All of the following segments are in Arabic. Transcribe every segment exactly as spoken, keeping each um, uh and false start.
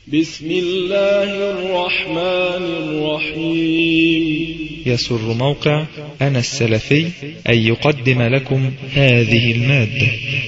بسم الله الرحمن الرحيم. يسر موقع أنا السلفي أن يقدم لكم هذه المادة.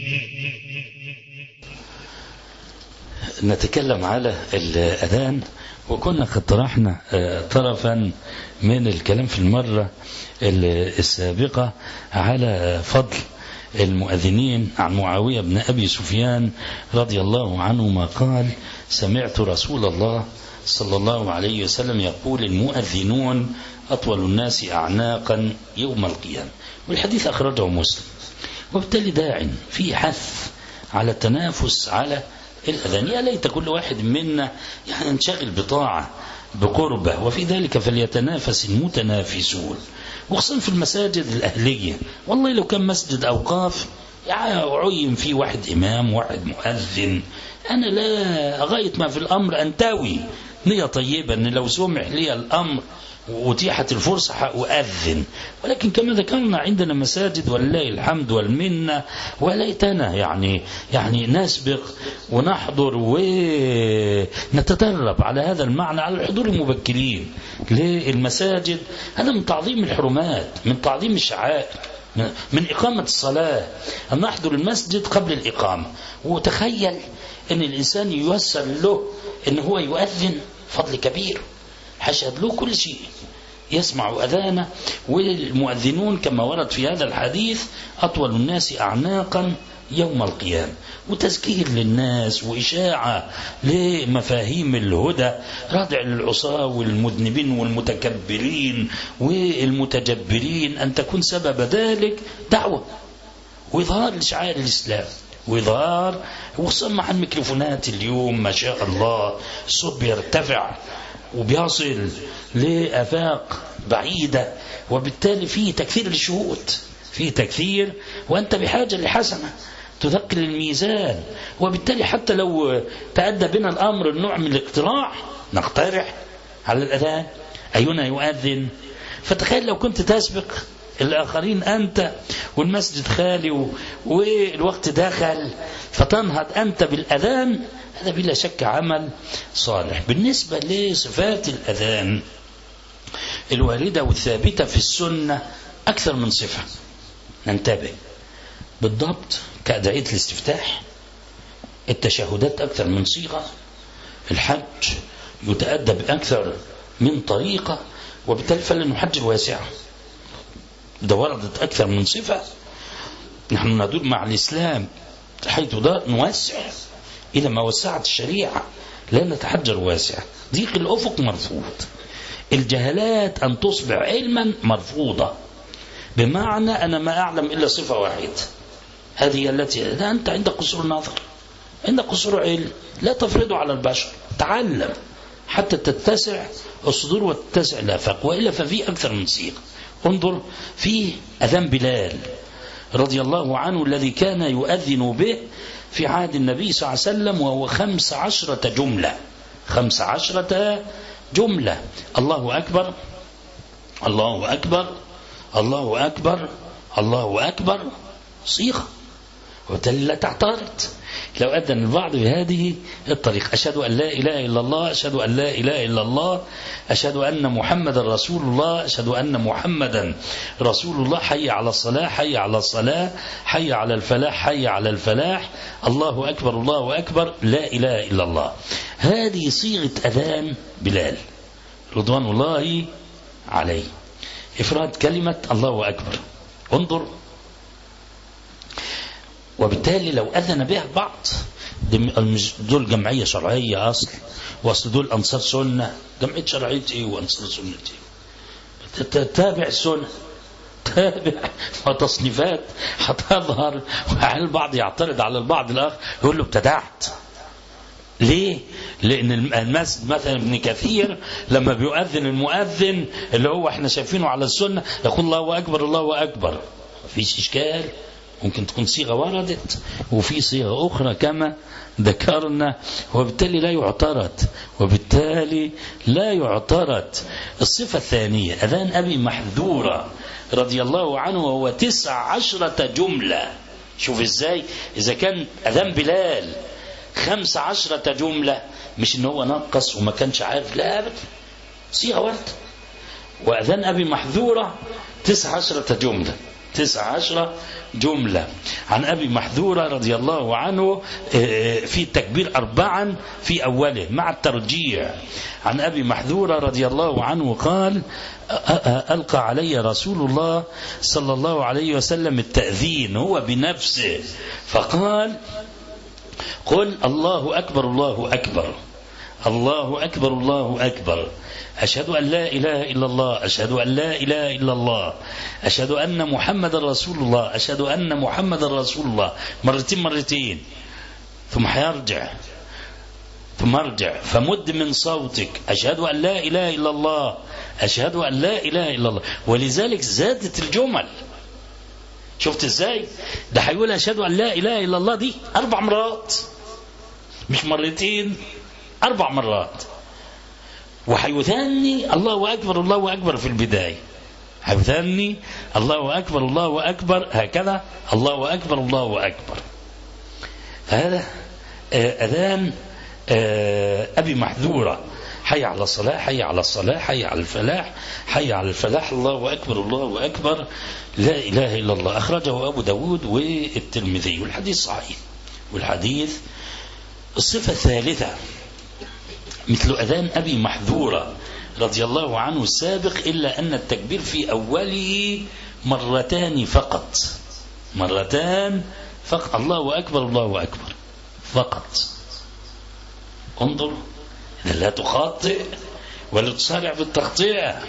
نتكلم على الأذان، وكنا قد طرحنا طرفا من الكلام في المرة السابقة على فضل المؤذنين عن معاوية بن أبي سفيان رضي الله عنهما قال: سمعت رسول الله صلى الله عليه وسلم يقول: المؤذنون أطول الناس أعناقا يوم القيامة. والحديث أخرجه مسلم. وبالتالي داع في حث على التنافس على الأذان. يا ليت كل واحد منا يعني ينشغل بطاعة بقربة، وفي ذلك فليتنافس المتنافسون، وخصوصا في المساجد الأهلية. والله لو كان مسجد أوقاف عين فيه واحد إمام واحد مؤذن، أنا لا غاية ما في الأمر أنتوي نية طيبة أن لو سمح لي الأمر وأتيحت الفرصة أؤذن. ولكن كما ذكرنا عندنا مساجد ولله الحمد والمنة، وليتنا يعني يعني نسبق ونحضر ونتدرب على هذا المعنى، على الحضور المبكرين للمساجد. هذا من تعظيم الحرمات، من تعظيم الشعائر، من إقامة الصلاة، أن نحضر المسجد قبل الإقامة. وتخيل أن الإنسان ييسر له أن هو يؤذن، فضل كبير، حشد له كل شيء، يسمع أذانه. والمؤذنون كما ورد في هذا الحديث أطول الناس أعناقا يوم القيامة، وتذكير للناس وإشاعة لمفاهيم الهدى، ردع للعصاة والمذنبين والمتكبرين والمتجبرين، أن تكون سبب ذلك دعوة وإظهار لشعائر الإسلام، وإظهار وخصوصا مع الميكروفونات اليوم ما شاء الله الصوت بيرتفع وبيصل لآفاق بعيدة، وبالتالي فيه تكثير للشهود، فيه تكثير، وأنت بحاجة لحسنة تثقل الميزان. وبالتالي حتى لو تأدى بنا الأمر النوع من الاقتراع، نقترح على الأذان أينا يؤذن. فتخيل لو كنت تسبق الآخرين أنت والمسجد خالي والوقت داخل، فتنهض أنت بالأذان، هذا بلا شك عمل صالح. بالنسبة لصفات الأذان الواردة والثابتة في السنة أكثر من صفة، ننتبه بالضبط. كأدعية الاستفتاح، التشهدات أكثر من صيغة، الحج يتأدى بأكثر من طريقة، وبالتالي فلنحج الواسعة، ده وردت أكثر من صفة. نحن ندور مع الإسلام حيث ده نوسع إلى ما وسعت الشريعة، لا نتحجر واسع. ضيق الأفق مرفوض، الجهلات أن تصبح علما مرفوضة، بمعنى أنا ما أعلم إلا صفة واحدة، هذه التي لا، أنت عندك قصور نظر، عندك قصور علم، لا تفرضه على البشر، تعلم حتى تتسع الصدور وتتسع الآفاق، وإلا ففي أكثر من صيغة. انظر في أذان بلال رضي الله عنه الذي كان يؤذن به في عهد النبي صلى الله عليه وسلم، وهو خمس عشرة جملة، خمس عشرة جملة: الله أكبر الله أكبر الله أكبر الله أكبر، صيغة. وبالتالي لا تعترض لو أذن البعض بهذه الطريقة: أشهد أن لا إله إلا الله، أشهد أن لا إله إلا الله، أشهد أن محمدا رسول الله، أشهد أن محمدا رسول الله، حي على الصلاة حي على الصلاة، حي على الفلاح حي على الفلاح، الله أكبر الله أكبر، لا إله إلا الله. هذه صيغة أذان بلال رضوان الله عليه، إفراد كلمة الله أكبر. انظر، وبالتالي لو أذن بها بعض، دول جمعية شرعية أصل، وأصل دول أنصار سنة، جمعية شرعية إيه وأنصار سنة إيه؟ تتابع السنة، تابع وتصنيفات هتظهر، وعلى البعض يعترض على البعض الآخر يقول له ابتدعت. ليه؟ لأن المسجد مثلا ابن كثير لما بيؤذن المؤذن اللي هو احنا شايفينه على السنة يقول الله أكبر الله أكبر، مفيش إشكال، ممكن تكون صيغة وردت وفي صيغة أخرى كما ذكرنا، وبالتالي لا يعترض، وبالتالي لا يعترض. الصفة الثانية أذان أبي محذورة رضي الله عنه، وهو تسع عشرة جملة. شوف إزاي، إذا كان أذان بلال خمس عشرة جملة، مش إن هو نقص وما كانش عارف، لا أبدا، صيغة ورد. وأذان أبي محذورة تسع عشرة جملة، تسع عشرة جملة. عن أبي محذورة رضي الله عنه في التكبير أربعا في أوله مع الترجيع. عن أبي محذورة رضي الله عنه قال: ألقى علي رسول الله صلى الله عليه وسلم التأذين هو بنفسه، فقال: قل الله أكبر الله أكبر الله أكبر الله أكبر، أشهد أن لا إله إلا الله، أشهد أن لا إله إلا الله، أشهد أن محمد رسول الله، أشهد أن محمد رسول الله، مرتين مرتين، ثم حيرجع، ثم ارجع فمد من صوتك، أشهد أن لا إله إلا الله، أشهد أن لا إله إلا الله. ولذلك زادت الجمل. شفت ازاي؟ ده هيقول أشهد أن لا إله إلا الله دي أربع مرات، مش مرتين، أربع مرات. وحيثني الله أكبر الله أكبر في البداية، حيثني الله أكبر الله أكبر، هكذا الله أكبر الله أكبر. هذا أذان أبي محذورة، حي على الصلاة، حي على الصلاة، حي على الفلاح، حي على الفلاح، الله أكبر الله أكبر، لا إله إلا الله. أخرجه أبو داود والترمذي والحديث صحيح. والحديث الصفة الثالثة مثل أذان أبي محذورة رضي الله عنه السابق، إلا أن التكبير في أوله مرتان فقط، مرتان فقط، الله أكبر الله أكبر فقط. انظر، لا تخاطئ ولا تسارع بالتقطيع.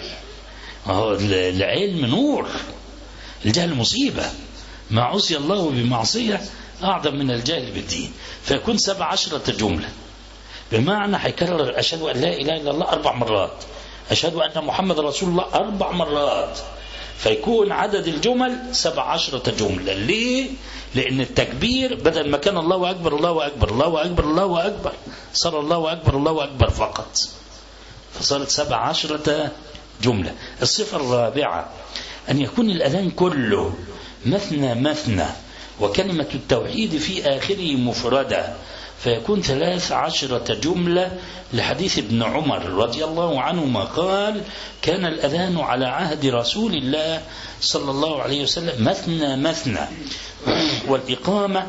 العلم نور، الجهل مصيبة، ما عصي الله بمعصية أعظم من الجهل بالدين. فيكون سبع عشرة جملة، بمعنى هيكرر أشهد أن لا إله إلا الله أربع مرات، أشهد أن محمد رسول الله أربع مرات، فيكون عدد الجمل سبع عشرة جملة. ليه؟ لأن التكبير بدل ما كان الله أكبر الله أكبر الله أكبر الله أكبر، صار الله أكبر الله أكبر فقط، فصارت سبع عشرة جملة. الصفة الرابعة أن يكون الأذان كله مثنى مثنى، وكلمة التوحيد في آخره مفردة، فيكون ثلاث عشرة جملة، لحديث ابن عمر رضي الله عنهما قال: كان الأذان على عهد رسول الله صلى الله عليه وسلم مثنى مثنى، والإقامة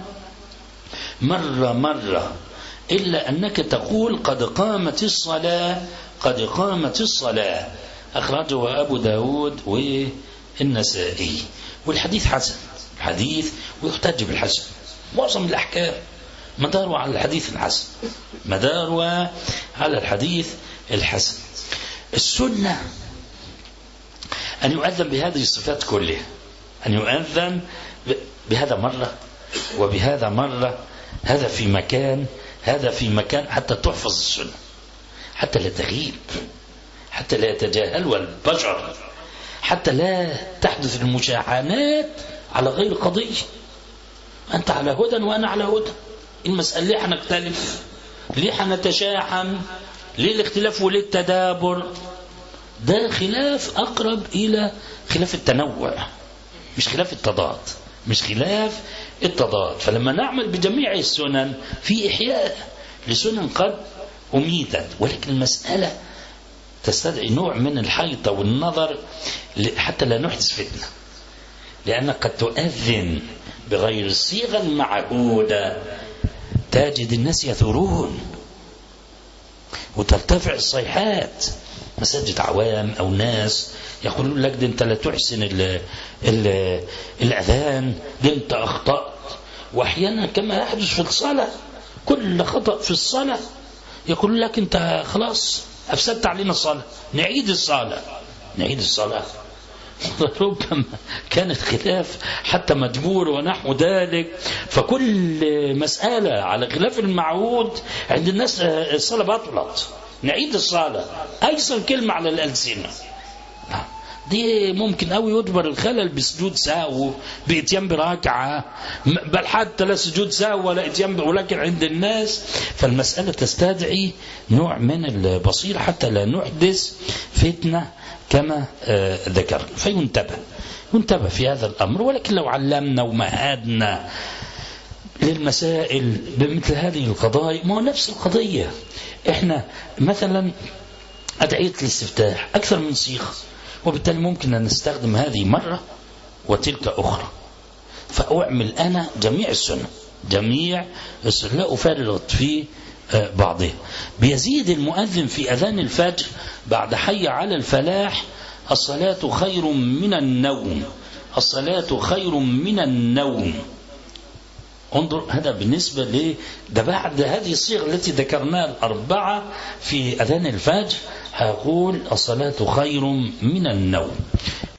مرة مرة، إلا أنك تقول قد قامت الصلاة قد قامت الصلاة. أخرجه أبو داود والنسائي. والحديث حسن، الحديث ويحتج بالحسن. معظم الأحكام مداره على الحديث الحسن، مداره على الحديث الحسن. السنة أن يؤذن بهذه الصفات كلها، أن يؤذن بهذا مرة وبهذا مرة، هذا في مكان هذا في مكان، حتى تحفظ السنة، حتى لا تغيب، حتى لا يتجاهلها البشر، حتى لا تحدث المشاحنات على غير قضية. أنت على هدى وأنا على هدى، المسألة ليه حنختلف؟ ليه حنتشاحن؟ ليه الاختلاف وليه التدابر؟ ده خلاف أقرب إلى خلاف التنوع، مش خلاف التضاد، مش خلاف التضاد. فلما نعمل بجميع السنن في إحياء لسنن قد أميتت، ولكن المسألة تستدعي نوع من الحيطة والنظر حتى لا نحدث فتنة، لأنك قد تؤذن بغير الصيغة المعهودة، تجد الناس يثورون وترتفع الصيحات. مساجد عوام أو ناس يقولون لك: دي أنت لا تحسن ال ال الأذان، دي أنت أخطأت. وأحيانا كما يحدث في الصلاة، كل خطأ في الصلاة يقول لك: أنت خلاص أفسدت علينا الصلاة، نعيد الصلاة نعيد الصلاة. ربما كانت خلاف حتى مجبور ونحو ذلك. فكل مسألة على خلاف المعهود عند الناس الصلاة بطلت، نعيد الصلاة، أيسر كلمة على الألسنة. دي ممكن أو يجبر الخلل بسجود سهو، بإتيان بركعة، بل حتى لا سجود سهو ولا إتيان، ولكن عند الناس فالمسألة تستدعي نوع من البصيرة حتى لا نحدث فتنة كما ذكر. فينتبه ينتبه في هذا الأمر. ولكن لو علمنا ومهدنا للمسائل بمثل هذه القضايا، ما هو نفس القضية. احنا مثلا أدعية الاستفتاح أكثر من صيغة، وبالتالي ممكن أن نستخدم هذه مرة وتلك أخرى، فأعمل أنا جميع السنة جميع السنة لا أفرط في بعضها. بيزيد المؤذن في أذان الفجر بعد حي على الفلاح: الصلاة خير من النوم، الصلاة خير من النوم. انظر، هذا بالنسبة ل ده بعد هذه الصيغة التي ذكرناها الأربعة في أذان الفجر هقول الصلاة خير من النوم.